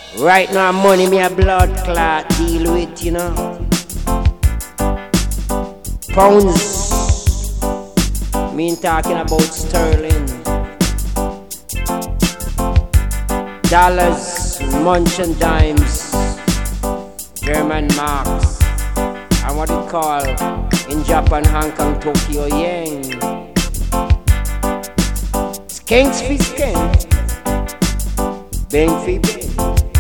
Right now, money me a blood clot deal with, you know. Pounds, me ain't talking about sterling. Dollars, munch and dimes, German marks, and what it call in Japan, Hong Kong, Tokyo, yen. Skanks fi skank, bang fi bang,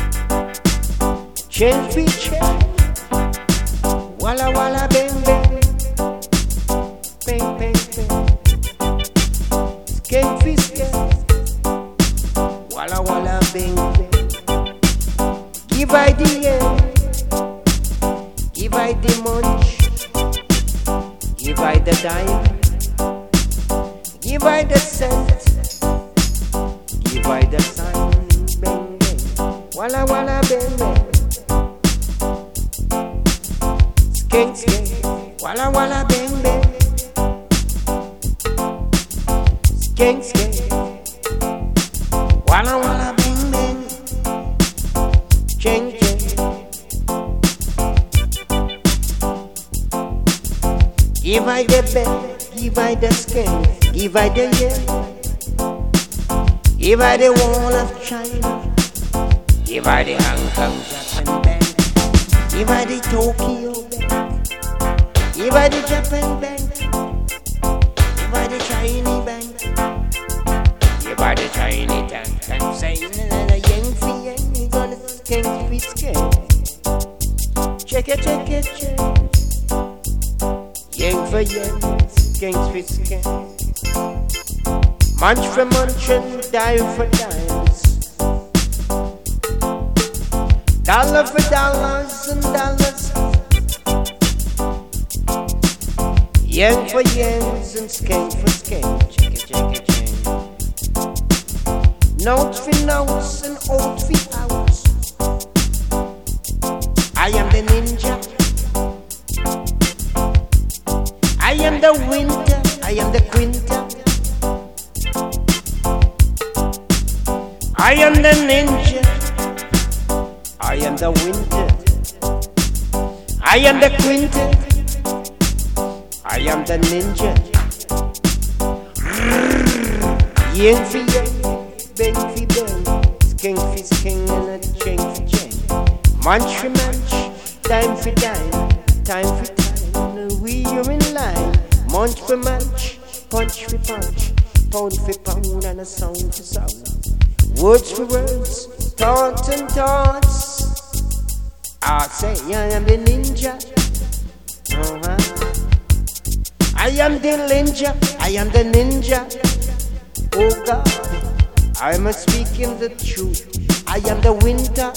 chain fi chain, walla walla bang bang, bang bang bang, skank fi skank, walla walla bang bang. Give I the end, give I the munch, give I the dime, give I the cent, give I the sign, bang bang, walla walla bang bang, skank skank, walla walla bang bang, skank skank, walla walla bang bang, ching ching. Give I the bed, give I the skin, give I the yen, give I the wall of China, give I the Hong Kong Japan bank, give I the Tokyo bank, give I the Japan bank, give I the Chinese bank, give I the Chinese bank. I'm saying that a yen for yen, you gonna skin for skin. Check it, check it, check. Yen for yen, skanks for skank, munch for munch and dime for dimes, dollar for dollars and dollars, yen for yens and skank for skank. Check it, check it, check. Notes for notes and oats for outs. I am the ninja, I am the winter, I am the quinter, I am the ninja, I am the winter, I am the quinter, I am the ninja. Yen fi yen, bang fi bang, skank fi skank and a chain fi chain, munch fi munch, dime fi dime, time fi time. We are in line, munch for munch, punch for punch, pound for pound, and a sound for sound. Words for words, thoughts and thoughts. I say I am the ninja. I am the ninja, I am the ninja. Oh God, I am speaking the truth. I am the winter,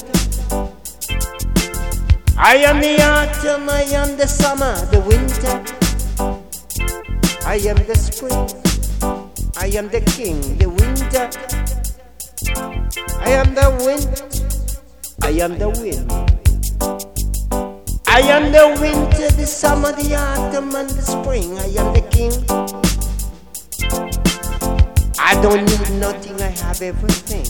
I am the autumn, I am the summer, the winter. I am the spring, I am the king, the winter. I am the wind, I am the wind. I am the winter, the summer, the autumn, and the spring. I am the king. I don't need nothing, I have everything.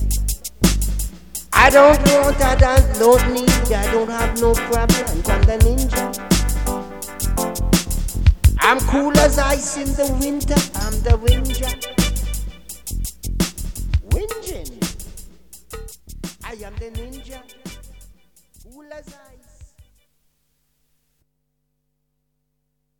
I don't want, I don't need, I don't have no problems. I'm the ninja. I'm cool as ice in the winter. I'm the ninja. Whinging. I am the ninja. Cool as ice.